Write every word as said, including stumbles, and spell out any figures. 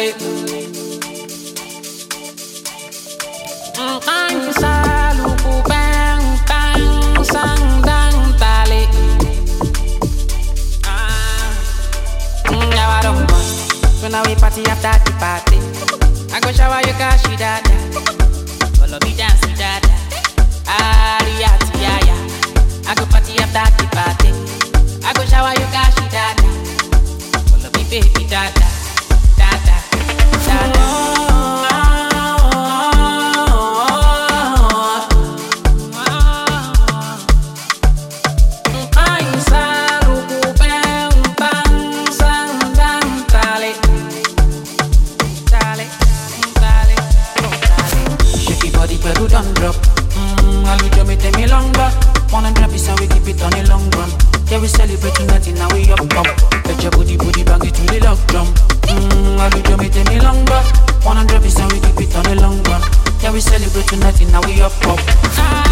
tale. Ang saluku bang bang sang dang tale. Ah, now I don't bust. When we party after the party, I go shower you cause she dada. Follow me dance with dada. Ah, riati ya ya. I go party after the party. I go shower you cause she dada. Follow me baby dada, dada, dada. Peru don't drop. Mmm, Alujo me take me long back. One and drop is how we keep it on the long run. Yeah, we celebrate tonight and now we up up. Let your booty booty bang it to the lock drum. Mmm, Alujo me take me long back. One and drop is how we keep it on the long run. Yeah, we celebrate tonight and now we up up.